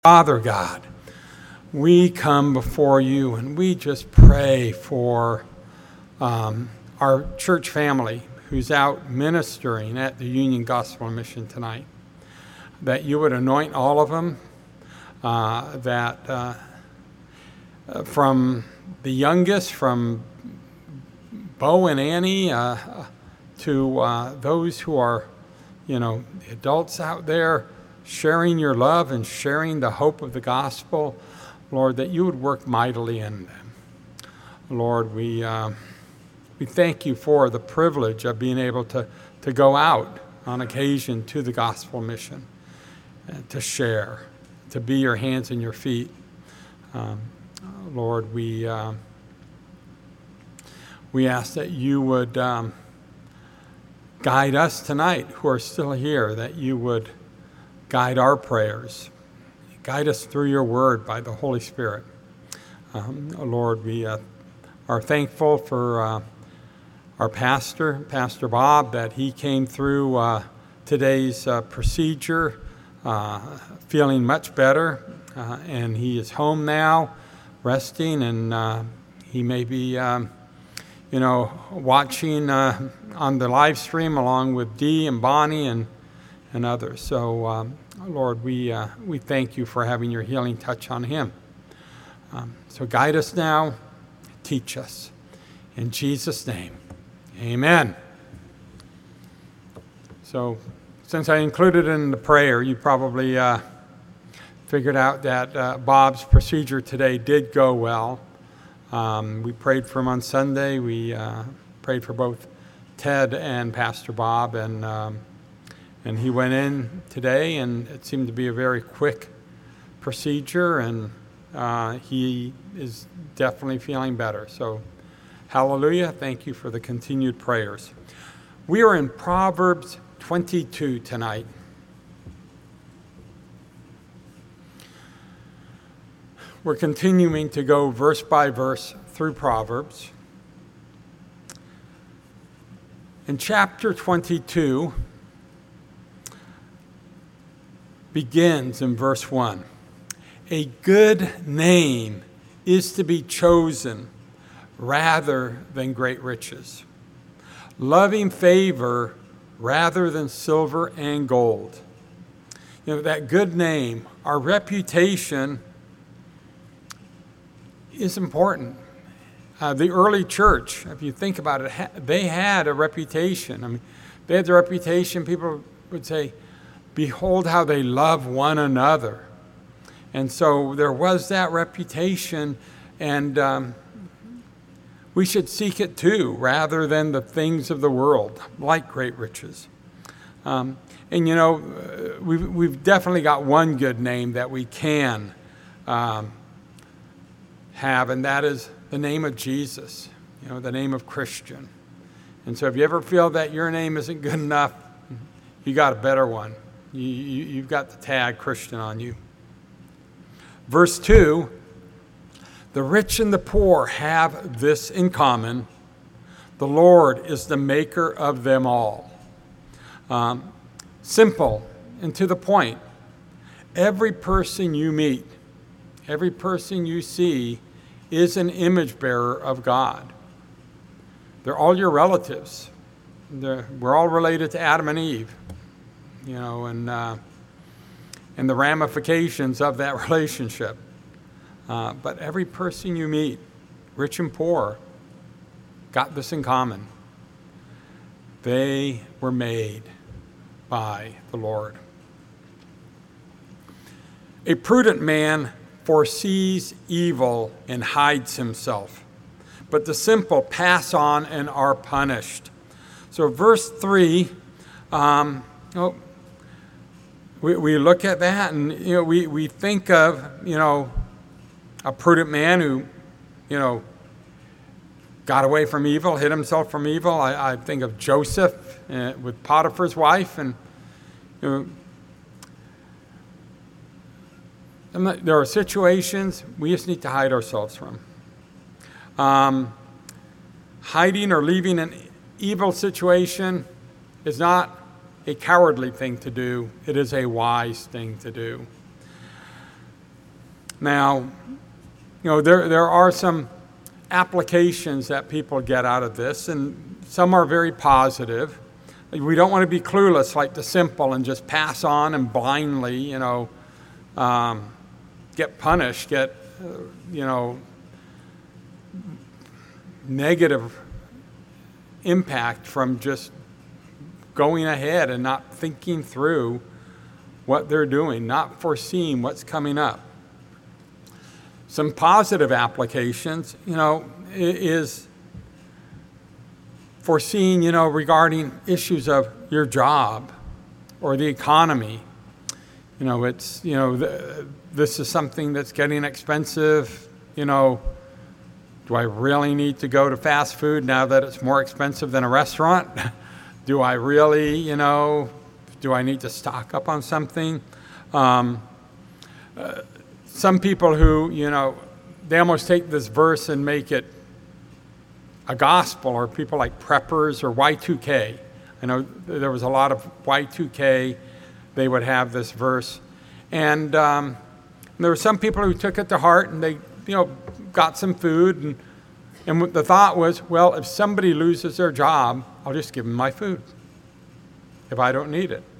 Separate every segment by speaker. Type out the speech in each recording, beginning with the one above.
Speaker 1: Father God, we come before you and we just pray for our church family who's out ministering at the Union Gospel Mission tonight, that you would anoint all of them, from the youngest, from Bo and Annie, to those who are, the adults out there, sharing your love and sharing the hope of the gospel, Lord, that you would work mightily in them. Lord, we thank you for the privilege of being able to go out on occasion to the gospel mission, to share, to be your hands and your feet. Lord, we ask that you would guide us tonight who are still here, that you would guide our prayers. Guide us through your word by the Holy Spirit. Lord, we are thankful for our pastor, Pastor Bob, that he came through today's procedure feeling much better, and he is home now, resting, and he may be, watching on the live stream along with Dee and Bonnie and others. So, Lord, we thank you for having your healing touch on him. So guide us now, teach us. In Jesus' name, amen. So since I included it in the prayer, you probably figured out that Bob's procedure today did go well. We prayed for him on Sunday. We prayed for both Ted and Pastor Bob, and he went in today, and it seemed to be a very quick procedure, and he is definitely feeling better. So, hallelujah. Thank you for the continued prayers. We are in Proverbs 22 tonight. We're continuing to go verse by verse through Proverbs. In chapter 22, begins in verse 1. A good name is to be chosen rather than great riches, loving favor rather than silver and gold. That good name, our reputation is important. The early church, if you think about it, they had a reputation. They had the reputation, people would say, behold how they love one another. And so there was that reputation, and we should seek it too, rather than the things of the world, like great riches. We've definitely got one good name that we can have, and that is the name of Jesus, the name of Christian. And so if you ever feel that your name isn't good enough, you got a better one. You've got the tag Christian on you. Verse 2, the rich and the poor have this in common. The Lord is the maker of them all. Simple and to the point. Every person you meet, every person you see is an image bearer of God. They're all your relatives. We're all related to Adam and Eve. And the ramifications of that relationship. But every person you meet, rich and poor, got this in common. They were made by the Lord. A prudent man foresees evil and hides himself, but the simple pass on and are punished. So verse 3, we look at that, and we think of a prudent man who got away from evil, hid himself from evil. I think of Joseph with Potiphar's wife, and there are situations we just need to hide ourselves from. Hiding or leaving an evil situation is not a cowardly thing to do. It is a wise thing to do. Now, there are some applications that people get out of this, and some are very positive. We don't want to be clueless like the simple and just pass on and blindly, get punished, get, negative impact from just going ahead and not thinking through what they're doing, not foreseeing what's coming up. Some positive applications, is foreseeing, regarding issues of your job or the economy. It's, this is something that's getting expensive. Do I really need to go to fast food now that it's more expensive than a restaurant? Do I really, do I need to stock up on something? Some people who, they almost take this verse and make it a gospel, or people like preppers or Y2K. I know there was a lot of Y2K. They would have this verse. And there were some people who took it to heart, and they, got some food. And the thought was, well, if somebody loses their job, I'll just give them my food if I don't need it.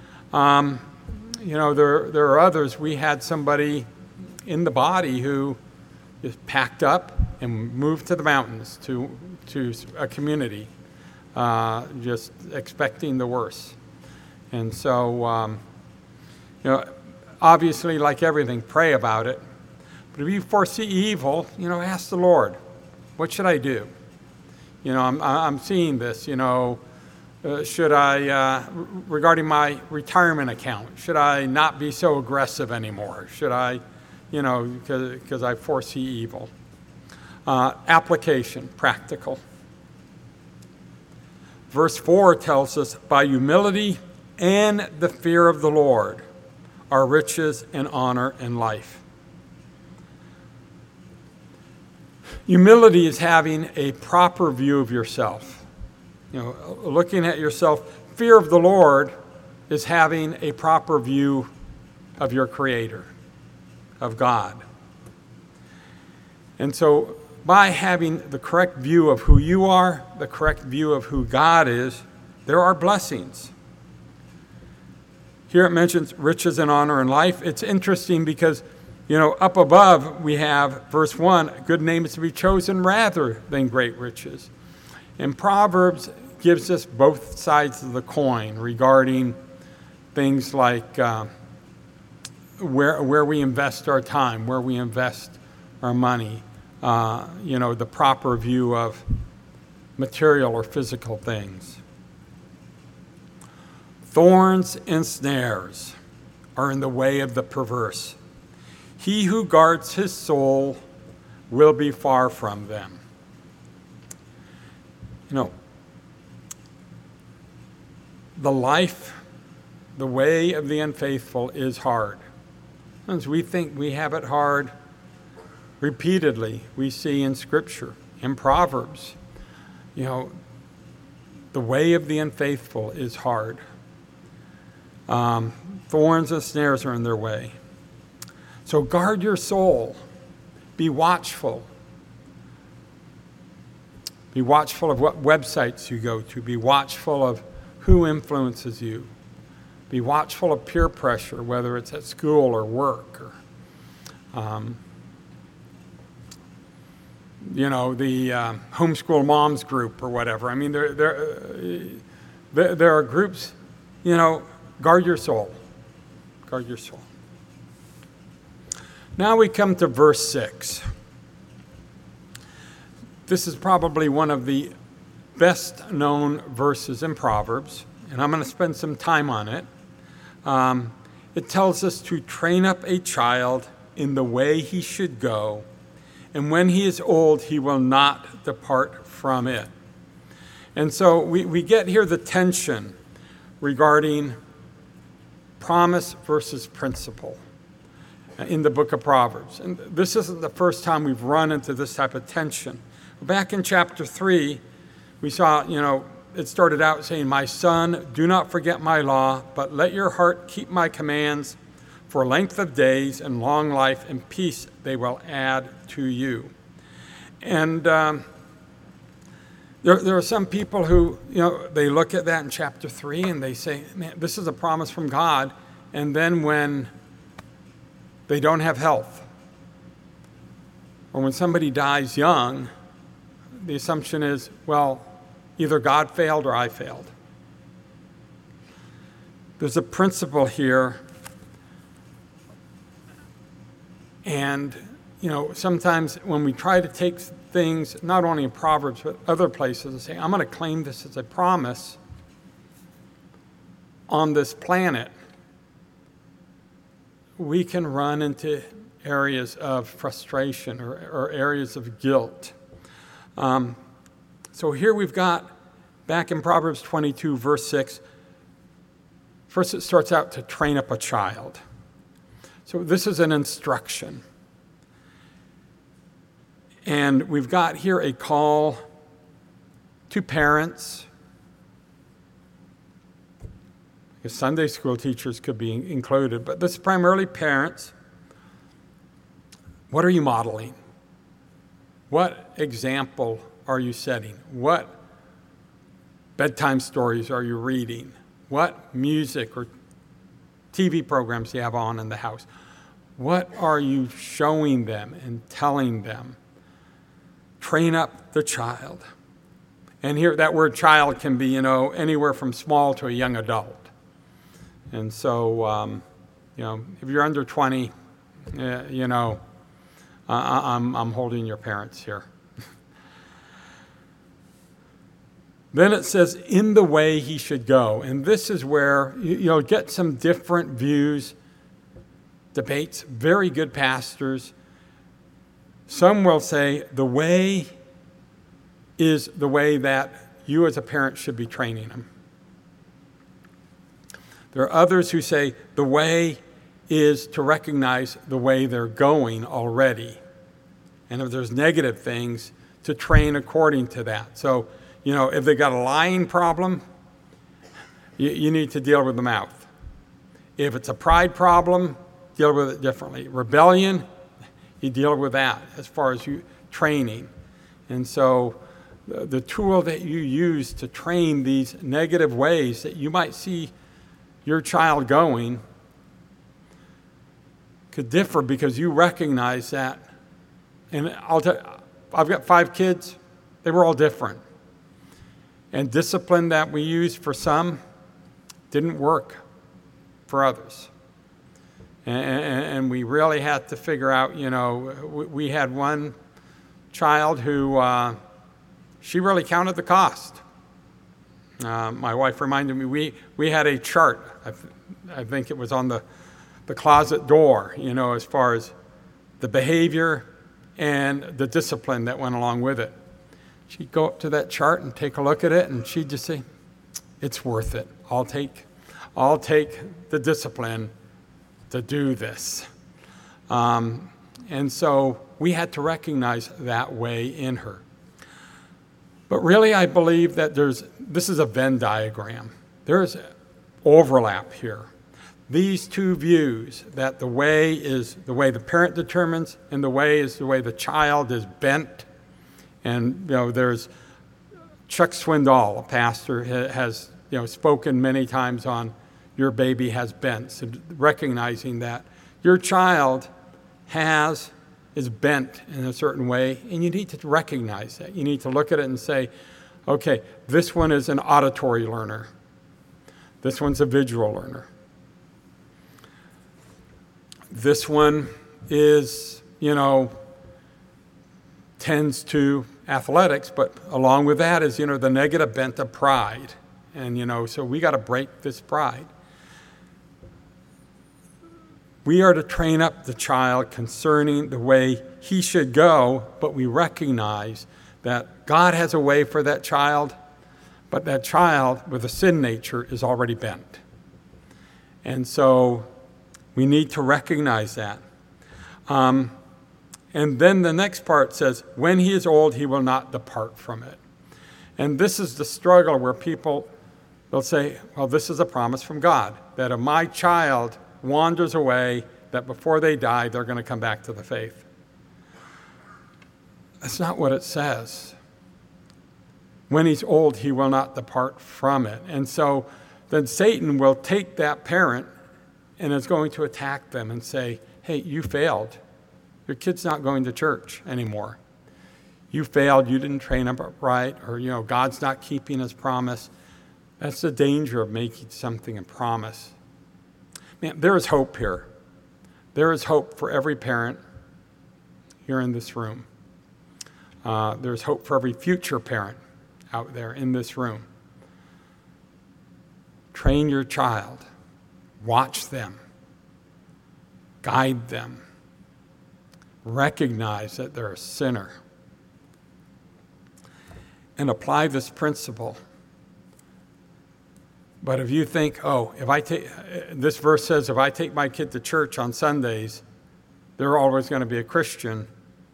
Speaker 1: There are others. We had somebody in the body who just packed up and moved to the mountains, to a community, just expecting the worst. And so, obviously, like everything, pray about it. But if you foresee evil, ask the Lord, what should I do? I'm seeing this, should I, regarding my retirement account, should I not be so aggressive anymore? Should I, because I foresee evil. Application, practical. Verse 4 tells us, by humility and the fear of the Lord are riches and honor and life. Humility is having a proper view of yourself. Looking at yourself. Fear of the Lord is having a proper view of your Creator, of God. And so by having the correct view of who you are, the correct view of who God is, there are blessings. Here it mentions riches and honor and life. It's interesting because, up above we have verse 1, a good name is to be chosen rather than great riches. And Proverbs gives us both sides of the coin regarding things like where we invest our time, where we invest our money, the proper view of material or physical things. Thorns and snares are in the way of the perverse. He who guards his soul will be far from them. The way of the unfaithful is hard. As we think we have it hard, repeatedly we see in Scripture, in Proverbs, the way of the unfaithful is hard. Thorns and snares are in their way. So guard your soul. Be watchful. Be watchful of what websites you go to. Be watchful of who influences you. Be watchful of peer pressure, whether it's at school or work or, the homeschool moms group or whatever. I mean, there are groups, guard your soul. Guard your soul. Now we come to verse 6. This is probably one of the best known verses in Proverbs, and I'm going to spend some time on it. It tells us to train up a child in the way he should go, and when he is old, he will not depart from it. And so we get here the tension regarding promise versus principle in the book of Proverbs. And this isn't the first time we've run into this type of tension. Back in chapter 3, we saw, it started out saying, my son, do not forget my law, but let your heart keep my commands, for length of days and long life and peace they will add to you. And there are some people who, they look at that in chapter 3 and they say, man, this is a promise from God. And then when they don't have health, or when somebody dies young, the assumption is, well, either God failed or I failed. There's a principle here. And, sometimes when we try to take things, not only in Proverbs, but other places, and say, I'm going to claim this as a promise on this planet, we can run into areas of frustration or areas of guilt. So here we've got, back in Proverbs 22, verse 6, first it starts out to train up a child. So this is an instruction. And we've got here a call to parents. Sunday school teachers could be included, but this is primarily parents. What are you modeling? What example are you setting? What bedtime stories are you reading? What music or TV programs do you have on in the house? What are you showing them and telling them? Train up the child. And here, that word child can be, anywhere from small to a young adult. And so, if you're under 20, I'm holding your parents here. Then it says, in the way he should go. And this is where you'll get some different views, debates, very good pastors. Some will say the way is the way that you as a parent should be training them. There are others who say the way is to recognize the way they're going already. And if there's negative things, to train according to that. So, if they got a lying problem, you need to deal with the mouth. If it's a pride problem, deal with it differently. Rebellion, you deal with that as far as you training. And so the tool that you use to train these negative ways that you might see your child going could differ because you recognize that. And I've got 5 kids. They were all different. And discipline that we used for some didn't work for others. And we really had to figure out, we had one child who, she really counted the cost. My wife reminded me, we had a chart. I think it was on the closet door, as far as the behavior and the discipline that went along with it. She'd go up to that chart and take a look at it, and she'd just say, it's worth it. I'll take the discipline to do this. And so we had to recognize that way in her. But really, I believe that this is a Venn diagram. There's overlap here. These two views, that the way is the way the parent determines and the way is the way the child is bent. And, there's Chuck Swindoll, a pastor, has, spoken many times on your baby has bents, and recognizing that your child is bent in a certain way, and you need to recognize that. You need to look at it and say, okay, this one is an auditory learner. This one's a visual learner. This one is, tends to athletics, but along with that is, the negative bent of pride. And, so we got to break this pride. We are to train up the child concerning the way he should go, but we recognize that God has a way for that child, but that child with a sin nature is already bent. And so we need to recognize that. And then the next part says, when he is old, he will not depart from it. And this is the struggle where they'll say, well, this is a promise from God, that if my child wanders away, that before they die, they're going to come back to the faith. That's not what it says. When he's old, he will not depart from it. And so then Satan will take that parent and is going to attack them and say, hey, you failed. Your kid's not going to church anymore. You failed. You didn't train him right. Or, God's not keeping his promise. That's the danger of making something a promise. Man, there is hope here. There is hope for every parent here in this room. There's hope for every future parent out there in this room. Train your child. Watch them. Guide them. Recognize that they're a sinner. And apply this principle. But if you think, this verse says, if I take my kid to church on Sundays, they're always going to be a Christian.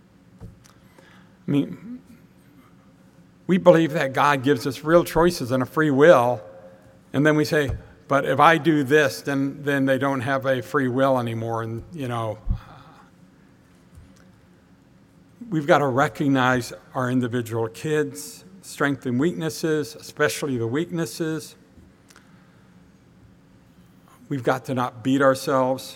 Speaker 1: I mean, we believe that God gives us real choices and a free will, and then we say, but if I do this, then they don't have a free will anymore. And, we've got to recognize our individual kids' strengths and weaknesses, especially the weaknesses. We've got to not beat ourselves.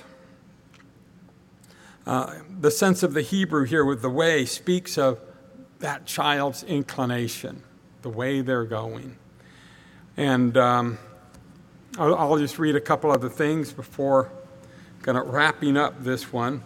Speaker 1: The sense of the Hebrew here with the way speaks of that child's inclination, the way they're going. And I'll just read a couple other things before kind of wrapping up this one.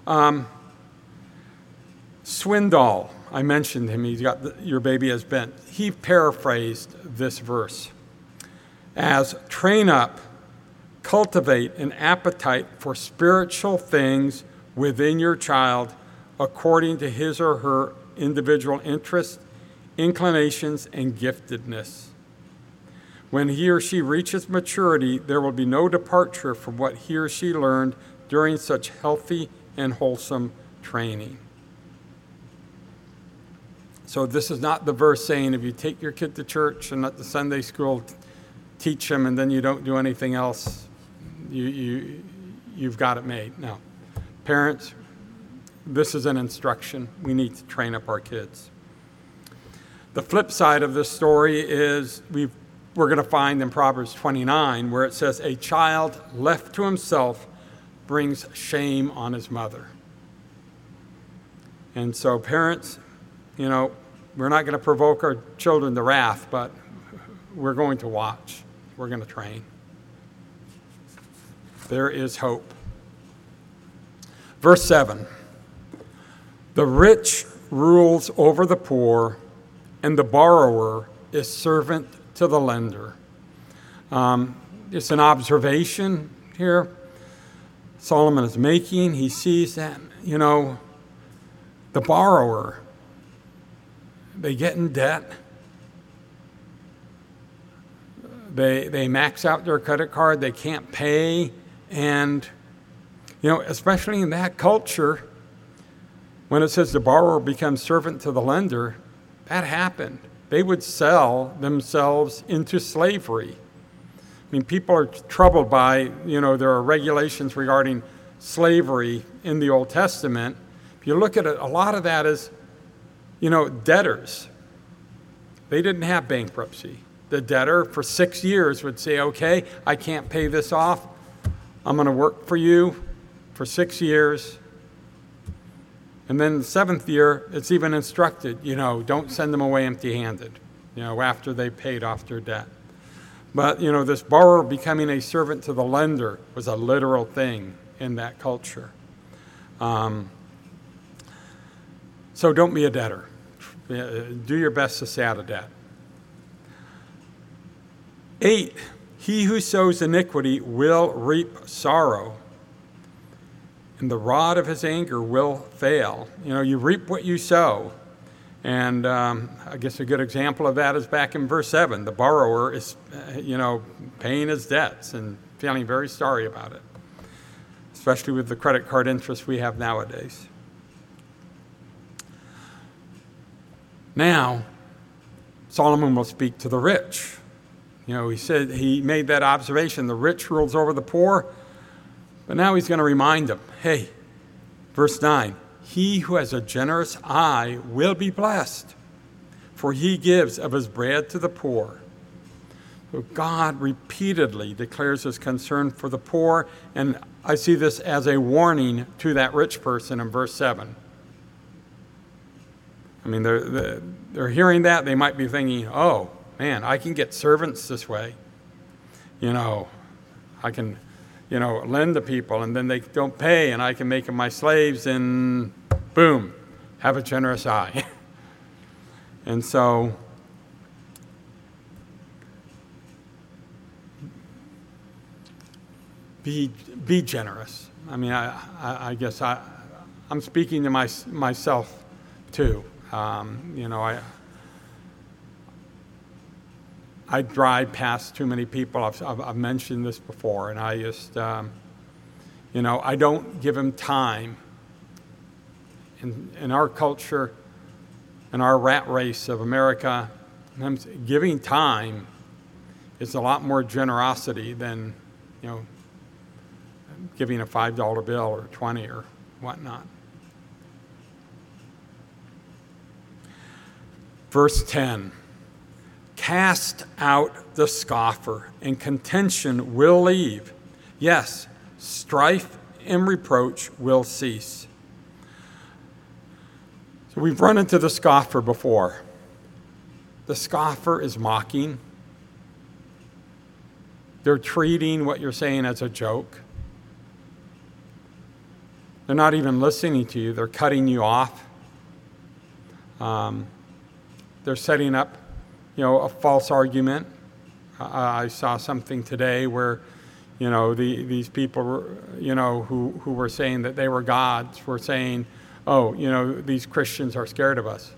Speaker 1: Swindoll, I mentioned him. He's got Your Baby Has Bent. He paraphrased this verse as, train up, cultivate an appetite for spiritual things within your child according to his or her individual interests, inclinations, and giftedness. When he or she reaches maturity, there will be no departure from what he or she learned during such healthy and wholesome training. So this is not the verse saying if you take your kid to church and let the Sunday school teach him and then you don't do anything else, you've got it made. No. Parents, this is an instruction. We need to train up our kids. The flip side of this story is we're going to find in Proverbs 29 where it says, a child left to himself brings shame on his mother. And so parents, we're not going to provoke our children to wrath, but we're going to watch. We're going to train. There is hope. Verse 7. The rich rules over the poor, and the borrower is servant to the lender. It's an observation here Solomon is making. He sees that, the borrower, they get in debt. They max out their credit card. They can't pay. And, especially in that culture, when it says the borrower becomes servant to the lender, that happened. They would sell themselves into slavery. I mean, people are troubled by, there are regulations regarding slavery in the Old Testament. If you look at it, a lot of that is, debtors. They didn't have bankruptcy. The debtor for 6 years would say, okay, I can't pay this off. I'm going to work for you for 6 years. And then the 7th year, it's even instructed, don't send them away empty-handed, after they paid off their debt. But, this borrower becoming a servant to the lender was a literal thing in that culture. So don't be a debtor. Do your best to stay out of debt. 8, he who sows iniquity will reap sorrow, and the rod of his anger will fail. You reap what you sow. And I guess a good example of that is back in verse 7. The borrower is, paying his debts and feeling very sorry about it, especially with the credit card interest we have nowadays. Now, Solomon will speak to the rich. He made that observation, the rich rules over the poor, But now he's going to remind them, hey, verse 9, he who has a generous eye will be blessed, for he gives of his bread to the poor. So God repeatedly declares his concern for the poor, and I see this as a warning to that rich person in verse 7. I mean, they're hearing that. They might be thinking, oh, man, I can get servants this way. I can, lend to people, and then they don't pay, and I can make them my slaves, and boom, have a generous eye. And so be generous. I mean, I guess I'm speaking to myself too. I drive past too many people. I've mentioned this before, and I just, I don't give them time. In our culture, in our rat race of America, giving time is a lot more generosity than, giving a $5 bill or 20 or whatnot. Verse 10, cast out the scoffer, and contention will leave. Yes, strife and reproach will cease. So we've run into the scoffer before. The scoffer is mocking. They're treating what you're saying as a joke. They're not even listening to you. They're cutting you off. They're setting up, a false argument. I saw something today where, these people were, who were saying that they were gods were saying, oh, these Christians are scared of us.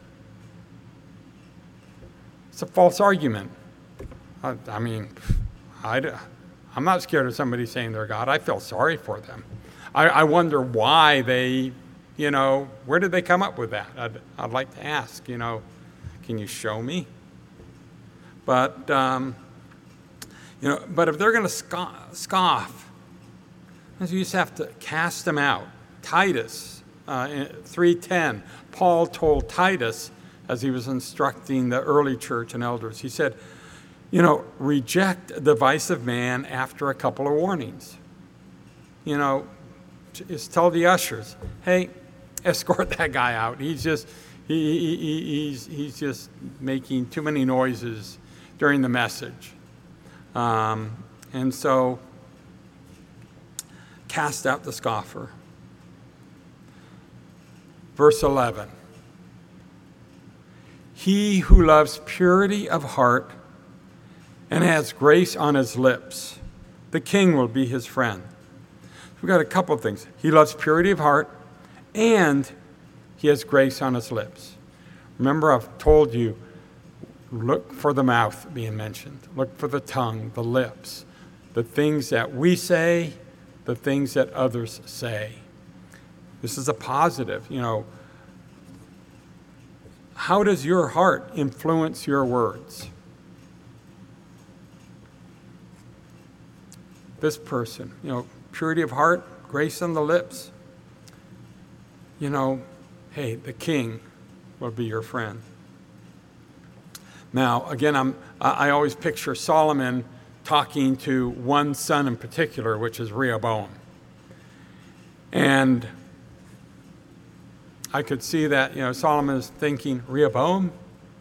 Speaker 1: It's a false argument. I'm not scared of somebody saying they're God. I feel sorry for them. I wonder why they, where did they come up with that? I'd like to ask, can you show me? But, but if they're going to scoff, you just have to cast them out. Titus 3:10, Paul told Titus, as he was instructing the early church and elders, he said, reject the device of man after a couple of warnings. Just tell the ushers, hey, escort that guy out. He's just making too many noises during the message. And so cast out the scoffer. Verse 11. He who loves purity of heart and has grace on his lips, the king will be his friend. We've got a couple of things. He loves purity of heart, and he has grace on his lips. Remember, I've told you, look for the mouth being mentioned. Look for the tongue, the lips, the things that we say, the things that others say. This is a positive, How does your heart influence your words? This person, purity of heart, grace on the lips. Hey, the king will be your friend. Now, again, I always picture Solomon talking to one son in particular, which is Rehoboam. And I could see that, Solomon is thinking, Rehoboam,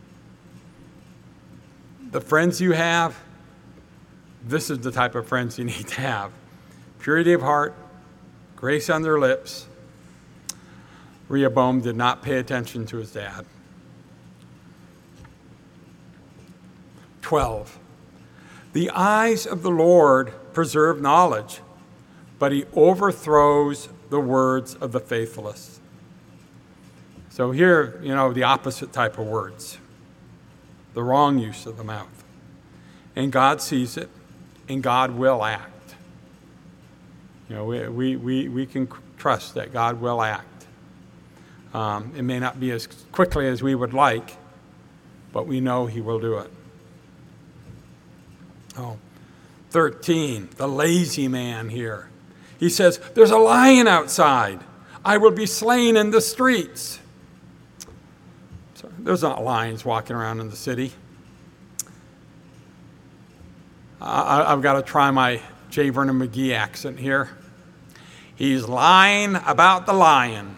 Speaker 1: the friends you have, this is the type of friends you need to have. Purity of heart, grace on their lips. Rehoboam did not pay attention to his dad. 12. The eyes of the Lord preserve knowledge, but he overthrows the words of the faithless. So here, the opposite type of words, the wrong use of the mouth. And God sees it, and God will act. We can trust that God will act. It may not be as quickly as we would like, but we know he will do it. 13, the lazy man here. He says, there's a lion outside. I will be slain in the streets. So there's not lions walking around in the city. I've got to try my J. Vernon McGee accent here. He's lying about the lion.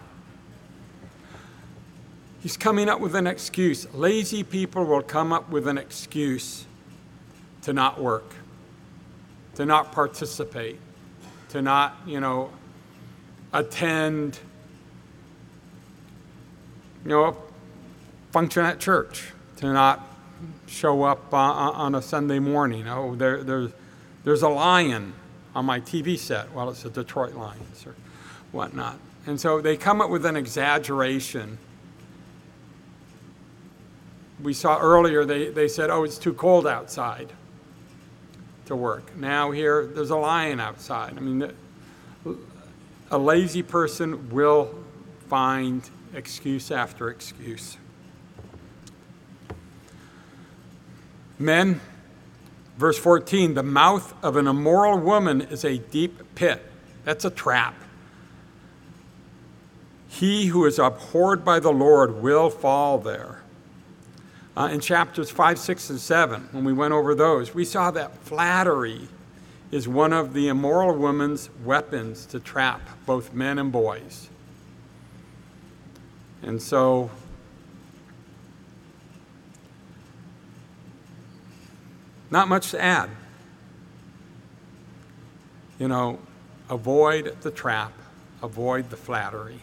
Speaker 1: He's coming up with an excuse. Lazy people will come up with an excuse to not work, to not participate, to not, attend, a function at church, to not show up on a Sunday morning. Oh, there's a lion on my TV set. Well, it's the Detroit Lions or whatnot. And so they come up with an exaggeration. We saw earlier, they said, oh, it's too cold outside to work. Now here, there's a lion outside. I mean, a lazy person will find excuse after excuse. Men, verse 14, the mouth of an immoral woman is a deep pit. That's a trap. He who is abhorred by the Lord will fall there. In chapters 5, 6, and 7, when we went over those, we saw that flattery is one of the immoral woman's weapons to trap both men and boys. And so, not much to add. Avoid the trap, avoid the flattery.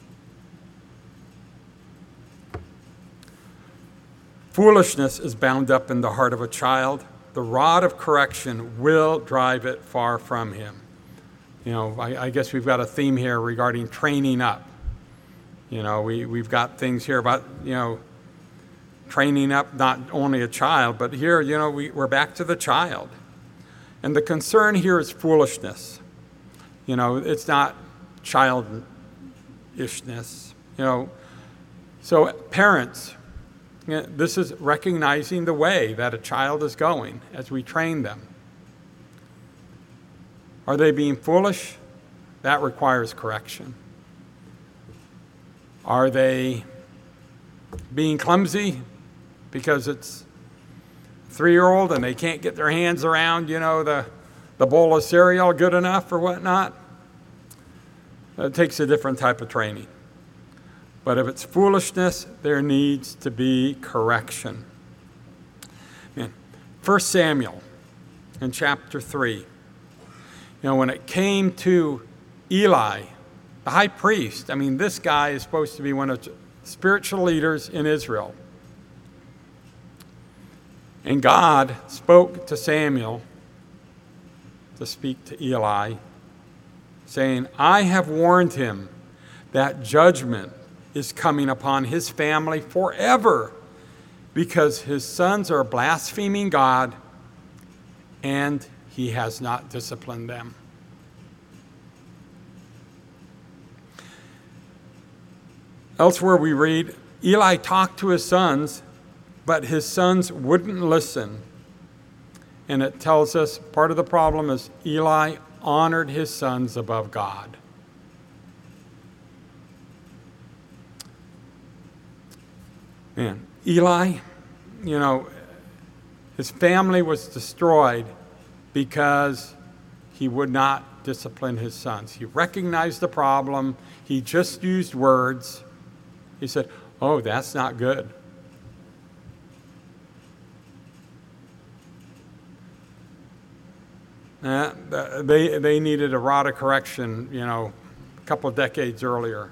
Speaker 1: Foolishness is bound up in the heart of a child. The rod of correction will drive it far from him. I guess we've got a theme here regarding training up. We've got things here about, training up not only a child, but here, we're back to the child. And the concern here is foolishness. It's not childishness. So parents, this is recognizing the way that a child is going as we train them. Are they being foolish? That requires correction. Are they being clumsy because it's a 3-year-old and they can't get their hands around, the bowl of cereal good enough or whatnot? It takes a different type of training. But if it's foolishness, there needs to be correction. 1 Samuel in chapter 3. When it came to Eli, the high priest, this guy is supposed to be one of the spiritual leaders in Israel. And God spoke to Samuel to speak to Eli, saying, I have warned him that judgment is coming upon his family forever because his sons are blaspheming God and he has not disciplined them. Elsewhere we read, Eli talked to his sons, but his sons wouldn't listen. And it tells us part of the problem is Eli honored his sons above God. Eli, his family was destroyed because he would not discipline his sons. He recognized the problem. He just used words. He said, oh, that's not good. They needed a rod of correction, a couple of decades earlier.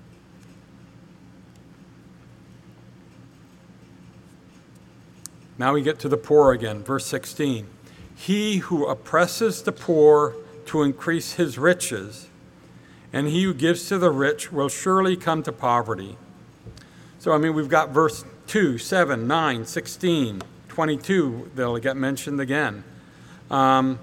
Speaker 1: Now we get to the poor again, verse 16. He who oppresses the poor to increase his riches, and he who gives to the rich will surely come to poverty. So, we've got verse 2, 7, 9, 16, 22, they'll get mentioned again. The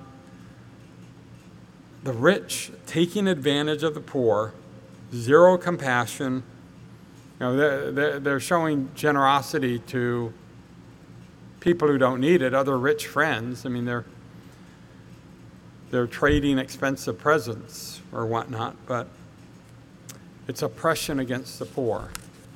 Speaker 1: rich taking advantage of the poor, zero compassion. They're showing generosity to people who don't need it, other rich friends. They're they're trading expensive presents or whatnot, but it's oppression against the poor.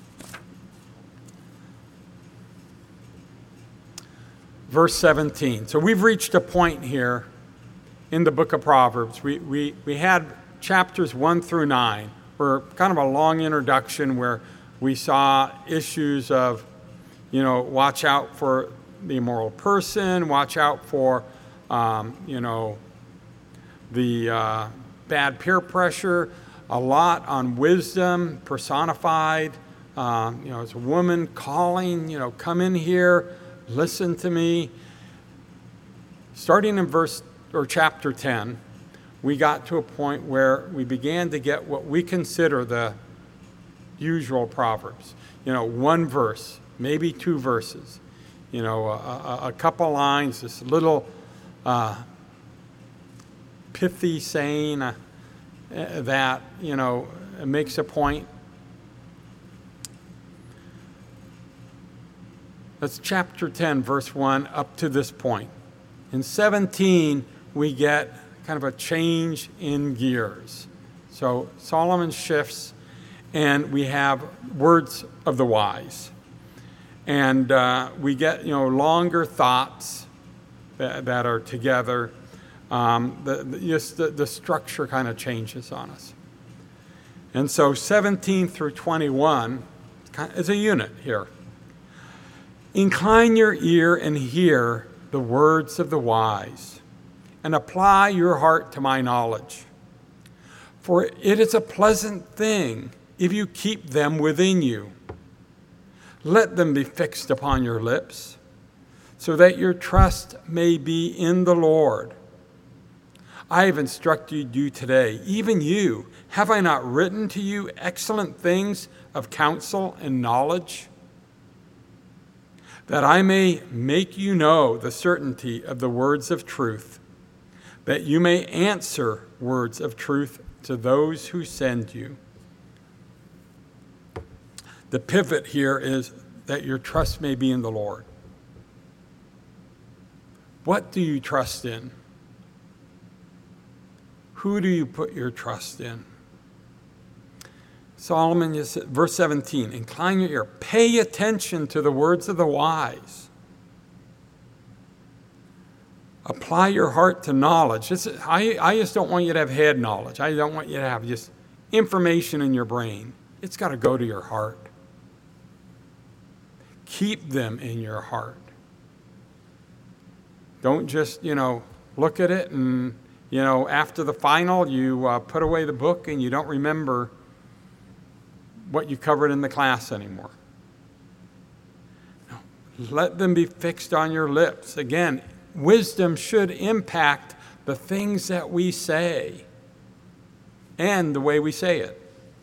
Speaker 1: Verse 17. So we've reached a point here in the book of Proverbs. We had chapters 1 through 9 were kind of a long introduction where we saw issues of, watch out for the immoral person, watch out for, the bad peer pressure, a lot on wisdom personified, as a woman calling, come in here, listen to me. Starting in chapter 10, we got to a point where we began to get what we consider the usual Proverbs. One verse, maybe two verses, a couple lines, this little pithy saying that, makes a point. That's chapter 10, verse 1, up to this point. In 17, we get kind of a change in gears. So Solomon shifts, and we have words of the wise. And we get, longer thoughts that are together. The structure kind of changes on us. And so 17 through 21 is a unit here. Incline your ear and hear the words of the wise, and apply your heart to my knowledge. For it is a pleasant thing if you keep them within you. Let them be fixed upon your lips, so that your trust may be in the Lord. I have instructed you today, even you. Have I not written to you excellent things of counsel and knowledge? That I may make you know the certainty of the words of truth, that you may answer words of truth to those who send you. The pivot here is that your trust may be in the Lord. What do you trust in? Who do you put your trust in? Solomon, verse 17, incline your ear. Pay attention to the words of the wise. Apply your heart to knowledge. I just don't want you to have head knowledge. I don't want you to have just information in your brain. It's got to go to your heart. Keep them in your heart. Don't just, look at it and, after the final, you put away the book and you don't remember what you covered in the class anymore. No. Let them be fixed on your lips. Again, wisdom should impact the things that we say and the way we say it.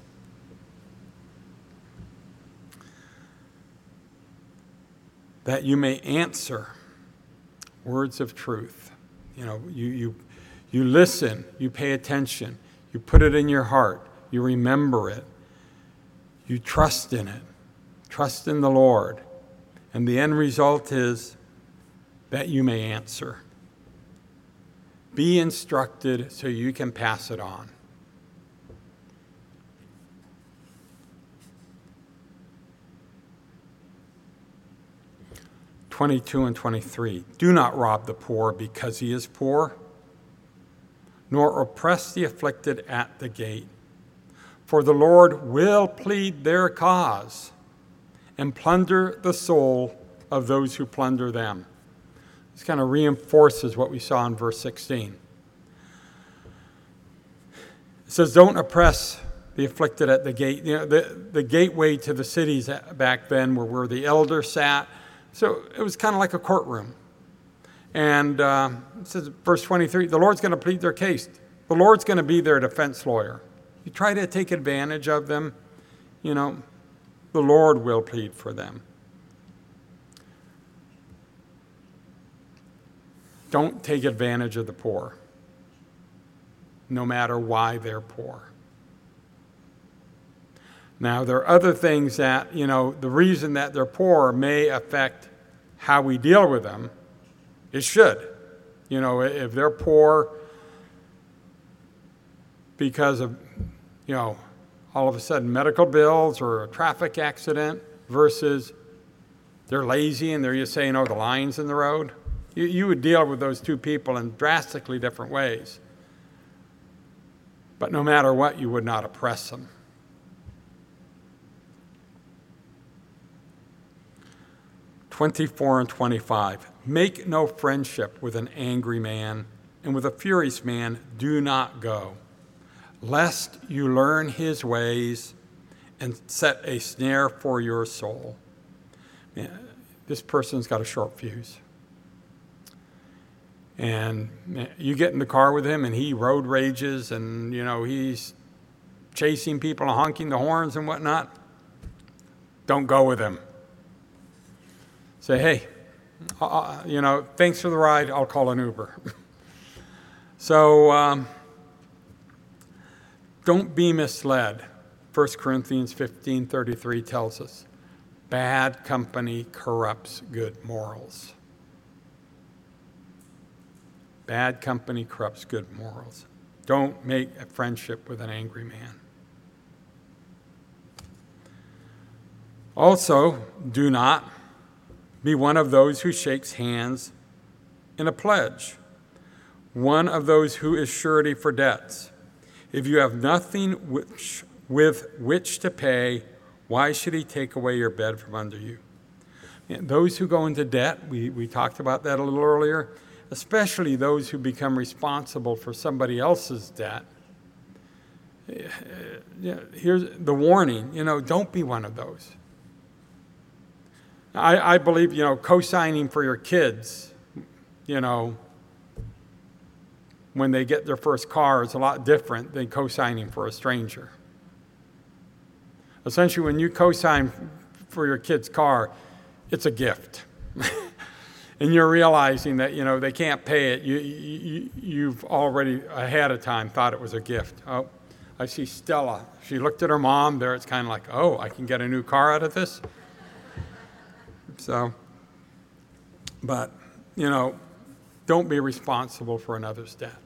Speaker 1: That you may answer words of truth. You listen, you pay attention, you put it in your heart, you remember it. You trust in it. Trust in the Lord. And the end result is that you may answer. Be instructed so you can pass it on. (22 and 23). Do not rob the poor because he is poor, nor oppress the afflicted at the gate. For the Lord will plead their cause and plunder the soul of those who plunder them. This kind of reinforces what we saw in verse 16. It says, don't oppress the afflicted at the gate. The gateway to the cities back then were where the elder sat. So it was kind of like a courtroom. And it says, verse 23, the Lord's going to plead their case. The Lord's going to be their defense lawyer. You try to take advantage of them, the Lord will plead for them. Don't take advantage of the poor, no matter why they're poor. Now, there are other things that, the reason that they're poor may affect how we deal with them. It should. If they're poor, because of, all of a sudden medical bills or a traffic accident versus they're lazy and they're just saying, oh, the line's in the road. You would deal with those two people in drastically different ways. But no matter what, you would not oppress them. (24 and 25). Make no friendship with an angry man, and with a furious man do not go, lest you learn his ways and set a snare for your soul. Man, this person's got a short fuse. And you get in the car with him and he road rages and, he's chasing people and honking the horns and whatnot. Don't go with him. Say, hey, thanks for the ride. I'll call an Uber. So don't be misled. 1 Corinthians 15:33 tells us, bad company corrupts good morals. Bad company corrupts good morals. Don't make a friendship with an angry man. Also, do not be one of those who shakes hands in a pledge, one of those who is surety for debts. If you have nothing with which to pay, why should he take away your bed from under you? And those who go into debt, we talked about that a little earlier, especially those who become responsible for somebody else's debt. Here's the warning, don't be one of those. I believe, co-signing for your kids, when they get their first car is a lot different than co-signing for a stranger. Essentially, when you co-sign for your kid's car, it's a gift. And you're realizing that, they can't pay it. You've already ahead of time thought it was a gift. Oh, I see Stella. She looked at her mom there. It's kind of like, oh, I can get a new car out of this. So, but, don't be responsible for another's debt.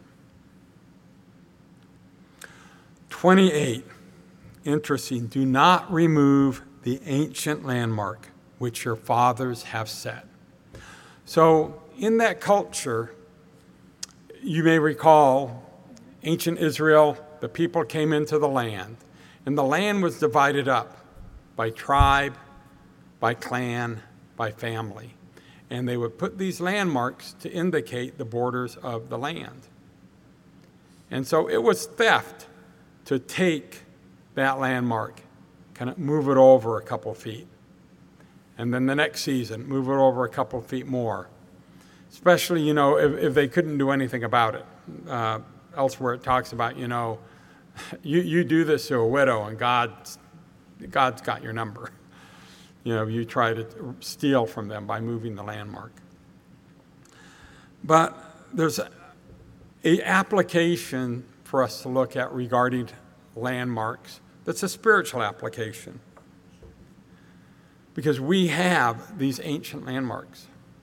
Speaker 1: 28, interesting. Do not remove the ancient landmark which your fathers have set. So in that culture, you may recall ancient Israel, the people came into the land, and the land was divided up by tribe, by clan, by family. And they would put these landmarks to indicate the borders of the land. And so it was theft to take that landmark, kind of move it over a couple feet. And then the next season, move it over a couple feet more. Especially, if they couldn't do anything about it. Elsewhere it talks about, you do this to a widow and God's got your number. You try to steal from them by moving the landmark. But there's an application for us to look at regarding landmarks that's a spiritual application. Because we have these ancient landmarks.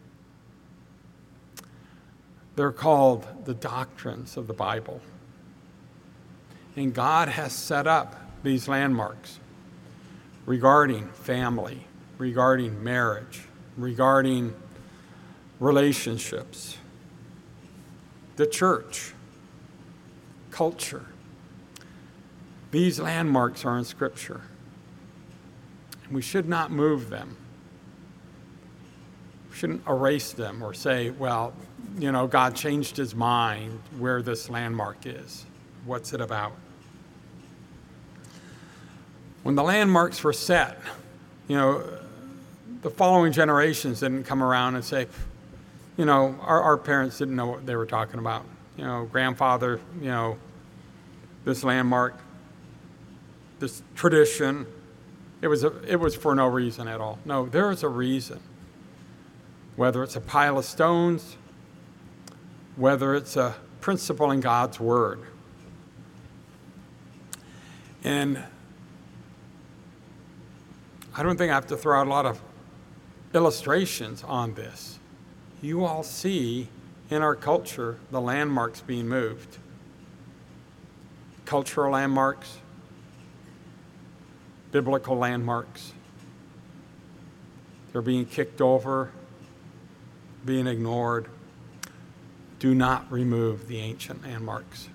Speaker 1: They're called the doctrines of the Bible. And God has set up these landmarks regarding family, regarding marriage, regarding relationships, the church, culture. These landmarks are in Scripture. We should not move them. We shouldn't erase them or say, well, God changed his mind where this landmark is. What's it about? When the landmarks were set, the following generations didn't come around and say, our parents didn't know what they were talking about. Grandfather, this landmark, this tradition, it was for no reason at all. No, there is a reason. Whether it's a pile of stones, whether it's a principle in God's Word. And I don't think I have to throw out a lot of illustrations on this. You all see in our culture the landmarks being moved. cultural landmarks, biblical landmarks. They're being kicked over, being ignored. Do not remove the ancient landmarks.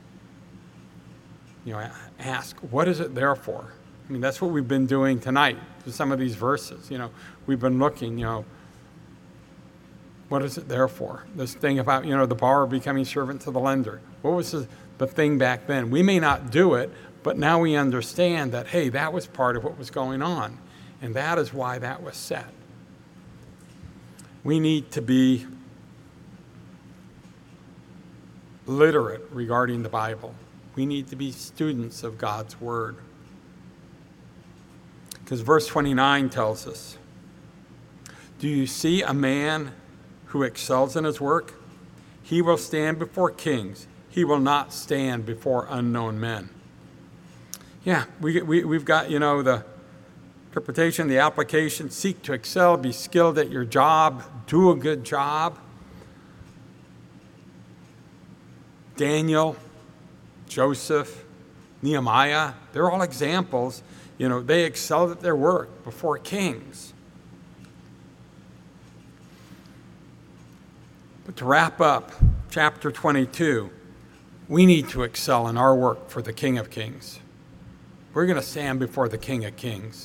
Speaker 1: Ask, what is it there for? I mean, that's what we've been doing tonight with some of these verses. We've been looking, what is it there for? This thing about, the borrower becoming servant to the lender. What was the thing back then? We may not do it, but now we understand that, hey, that was part of what was going on. And that is why that was set. We need to be literate regarding the Bible. We need to be students of God's Word. Because verse 29 tells us, do you see a man who excels in his work? He will stand before kings. He will not stand before unknown men. Yeah, we've got, the interpretation, the application, seek to excel, be skilled at your job, do a good job. Daniel, Joseph, Nehemiah, they're all examples. They excelled at their work before kings. But to wrap up chapter 22, we need to excel in our work for the King of Kings. We're going to stand before the King of Kings.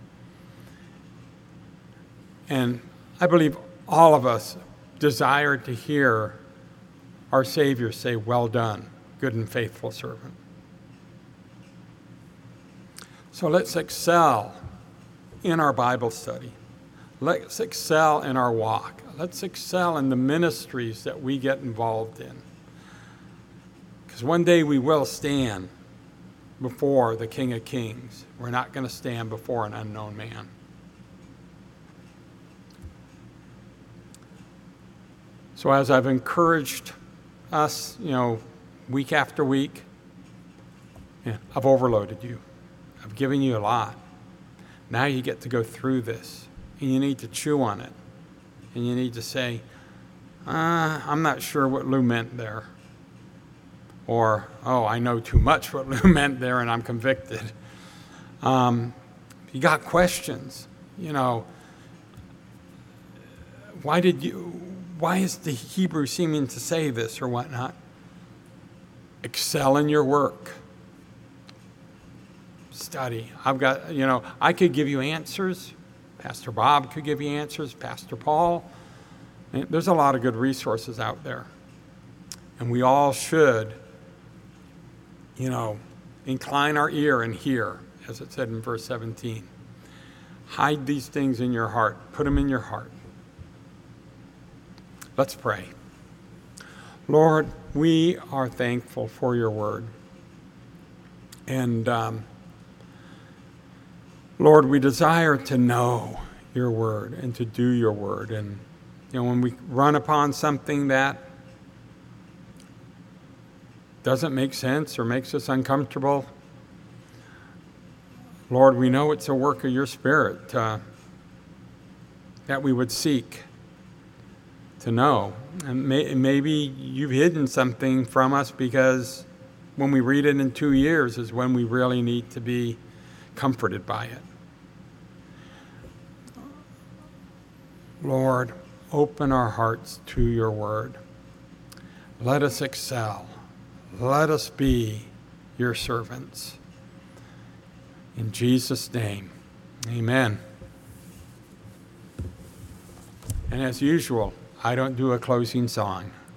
Speaker 1: And I believe all of us desire to hear our Savior say, well done, good and faithful servant. So let's excel in our Bible study. Let's excel in our walk. Let's excel in the ministries that we get involved in. Because one day we will stand before the King of Kings. We're not going to stand before an unknown man. So as I've encouraged us, week after week, I've overloaded you. I've given you a lot. Now you get to go through this, and you need to chew on it. And you need to say, I'm not sure what Lou meant there. Or, I know too much what Lou meant there, and I'm convicted. You got questions, why is the Hebrew seeming to say this or whatnot? Excel in your work. Study. I've got, I could give you answers. Pastor Bob could give you answers. Pastor Paul. There's a lot of good resources out there. And we all should, incline our ear and hear, as it said in verse 17. Hide these things in your heart. Put them in your heart. Let's pray. Lord, we are thankful for your word. And Lord, we desire to know your word and to do your word. And, when we run upon something that doesn't make sense or makes us uncomfortable, Lord, we know it's a work of your Spirit that we would seek to know. And maybe you've hidden something from us because when we read it in 2 years is when we really need to be comforted by it. Lord, open our hearts to your word. Let us excel. Let us be your servants. In Jesus' name, amen. And as usual, I don't do a closing song.